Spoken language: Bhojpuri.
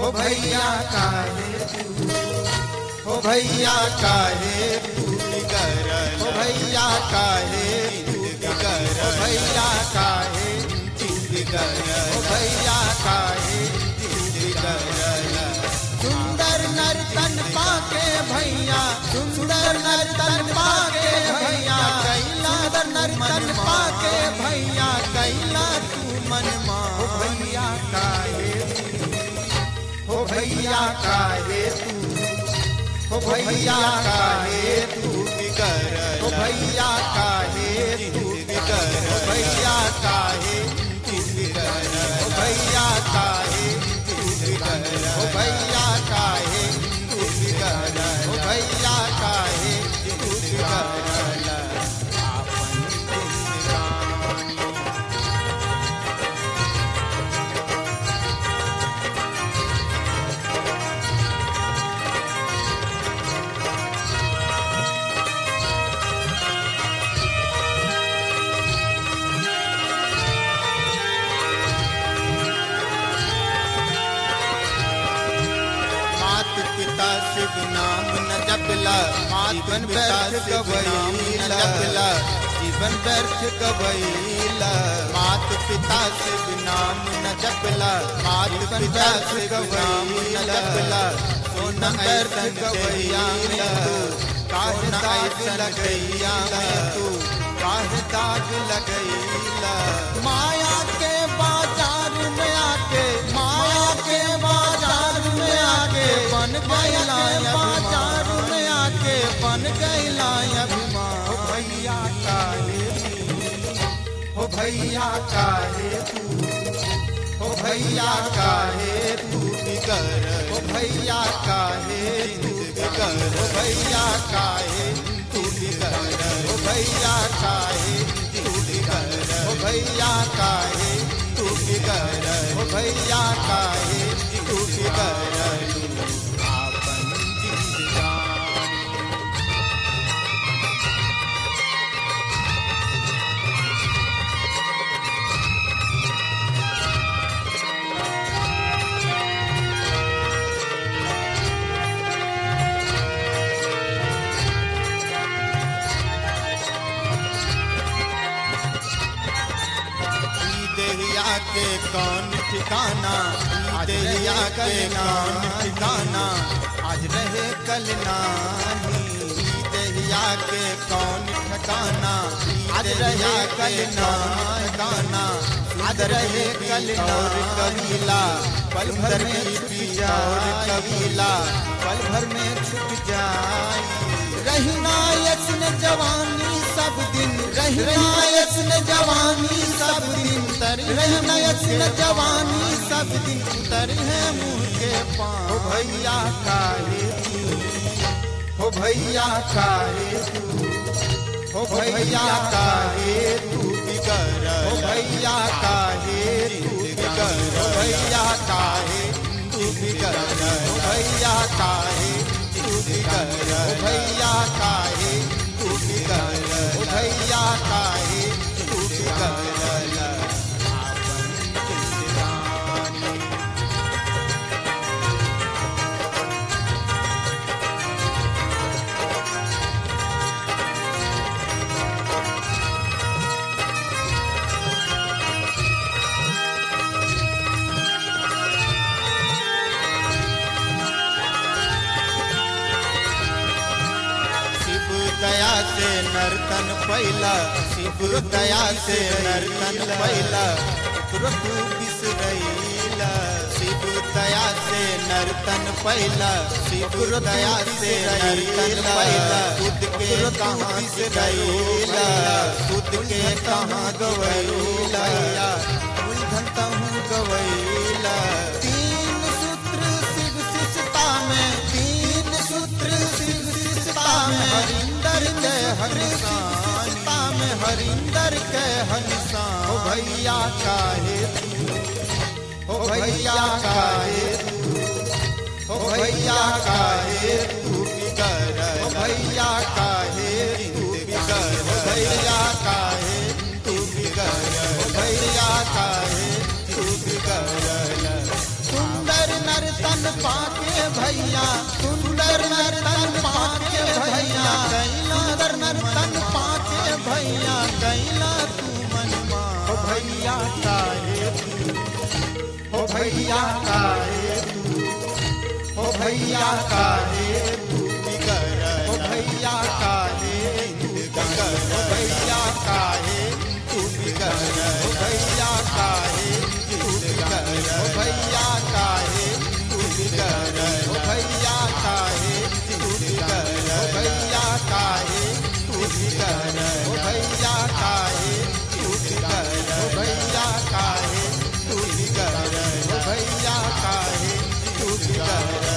हो भैया काहे तू, हो भैया काहे तू बिगड़ल, हो भैया काहे तू बिगड़ल, हो भैया काहे तू बिगड़ल, हो भैया काहे तू बिगड़ल। सुंदर नर्तन पाके भैया, सुंदर नर्तन पाके भैया, कैला नर्तन पाके भैया, कैला तू मनमा। हो भैया काहे तू, हो भैया काहे तू, हो भैया काहे तू बिगड़ल, हो भैया काहे तू बिगड़ल, हो भैया काहे तू बिगड़ल, हो भैया काहे तू बिगड़ल, हो भैया काहे तू बिगड़ल, हो भैया काहे तू बिगड़ल। पिता शिव नाम न जपला, जीवन व्यर्थ गवैला, जीवन व्यर्थ गवैला। मात पिता शिव नाम न जपला, मात पिता शिव नाम न जपला, सोना व्यर्थ गवैया में तू काहे दाग लगैया में तू काहे दाग लगैला। माया के बाजार में आके, माया के बाजार में आके बन गैला बाजार में आके बन गैला अभिमान। हो भैया काहे तू, हो भैया काहे तू, हो भैया काहे तू बिगड़ल, हो भैया काहे तू बिगड़ल, हो भैया काहे तू बिगड़ल, हो भैया काहे तू बिगड़ल, हो भैया काहे तू बिगड़ल, हो भैया काहे तू बिगड़ल। देहिया के कौन ठिकाना, देहिया के कौन ठिकाना, आज रहे कल नाही। देहिया के कौन ठिकाना, आज रहे कल ठिकाना, आज रहे कल और कबीला पल भर में छूट जाए, कबीला पल भर में छूट जाए। रहना यत्न जवानी सब दिन, रहना यत्न जवानी सब दिन, रहना यत्न जवानी सब दिन, तर है मुँह के पाँव। हो भैया काहे तू, हो भैया काहे तू, हो भैया काहे तू बिगड़ल, हो भैया काहे तू बिगड़ल, हो भैया काहे तू बिगड़ल, हो भैया काहे तू बिगड़ल, हो भैया काहे तू बिगड़ल, हो भैया काहे तू बिगड़ल। दया से नर्तन पैला, शिव दया से नर्तन पैला, तू बिसरैला। शिव दया से नर्तन पैला, शिव दया से नर्तन पैला, खुद के कहाँ बिसरैला, खुद के कहाँ गवैला, उलझन तहूँ गवैला। तीन सूत्र शिव शिष्यता में, तीन सूत्र शिव शिष्यता में, हरिंदर के हरिशानता में, हरिंदर के हरिशान। हो भैया काहे तू, हो भैया काहे तू, हो भैया काहे तू बिगड़ल, हो भैया काहे तू बिगड़ल, हो भैया काहे तू बिगड़ल, हो भैया काहे तू बिगड़ल। सुंदर नर्तन पाके भैया सुंदर नर्तन पाके भैया सुंदर नर्तन पाके भैया कैला तू मनमा हो भैया काहे तू हो भैया काहे तू हो भैया काहे तू बिगड़ हो भैया काहे तू बिगड़ हो भैया काहे तू बिगड़ हो भैया काहे तू बिगड़ हो भैया काहे तू बिगड़ हो भैया काहे तू बिगड़ हो भैया काहे तू बिगड़ हो भैया काहे तू बिगड़ हो भैया काहे तू बिगड़ हो भैया काहे तू बिगड़